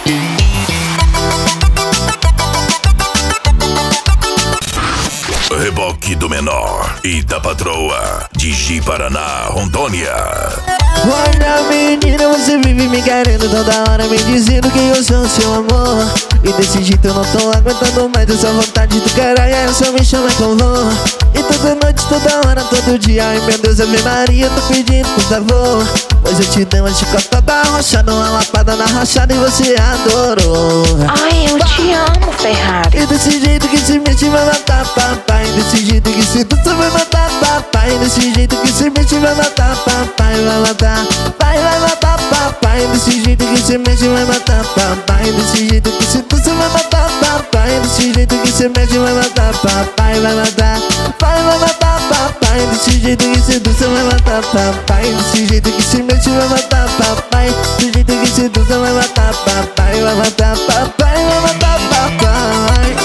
Reboque do menor e da patroa de Ji Paraná, Rondônia. Olha menina, você vive me querendo toda hora, me dizendo que eu sou seu amor. E desse jeito eu não tô aguentando mais essa vontade do caralho, aí só me chama que eu vou. E toda noite, toda hora, todo dia, ai meu Deus, Ave Maria, tô pedindo por favor. Pois eu te dei uma chicotada arrochada, uma lapada na rachada e você adorou. Ai, eu te amo, Ferrari. E desse jeito que se mexe vai matar papai. Desse jeito que se dança vai matar papai. Desse jeito que se mexe vai matar papai. Vai matar, vai matar papai. Desse jeito que se mexe vai matar papai. Desse jeito que se dança vai matar papai. Desse jeito que se mexe vai matar papai. Vai matar, vai matar papai. Desse jeito que se dança vai matar papai. Desse jeito que se mexe vai matar papai. Desse jeito que se dança vai matar papai. Vai matar papai, vai matar papai.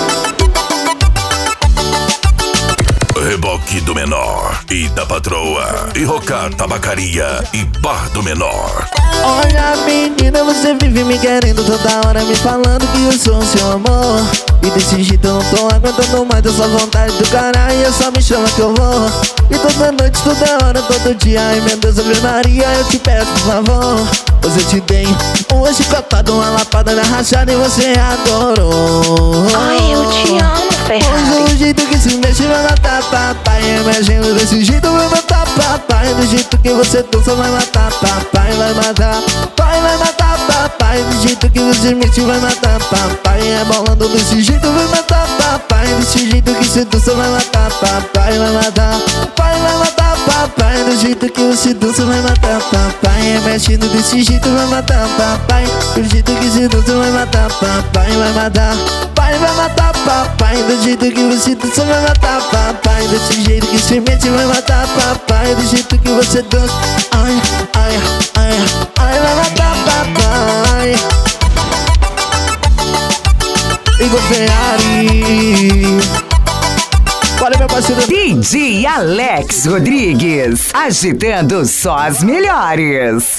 Reboque do menor e da patroa e Rocar Tabacaria e Bar do Menor. Olha menina, você vive me querendo toda hora, me falando que eu sou seu amor. E desse jeito eu não tô aguentando mais essa vontade do caralho, eu só me chama que eu vou. E toda noite, toda hora, todo dia, ai meu Deus, Ave Maria, eu te peço por favor. Pois eu te dei uma chicotada, uma lapada na rachada e você adorou. Ai, eu te amo, Ferrari. Pois o jeito que se mexe vai matar papai. Imagina desse jeito vai matar papai. Do jeito que você dança vai matar papai. Vai matar, vai matar papai. Do jeito que você mexe vai matar papai. Rebolando desse jeito vai matar papai. Desse jeito que você dança vai matar papai. Vai matar, vai matar papai. Do jeito que você dança vai matar papai. Mexendo desse jeito vai matar papai. Do jeito que você dança vai matar papai. Vai matar, vai matar papai. Do jeito que você dança vai matar papai. Desse jeito que se mete vai matar papai. Do jeito que você dança, ai, ai, ai, ai, vai matar papai. Igor Ferrari. Valeu, meu parceiro DJ Alex Rodrigues, agitando só as melhores.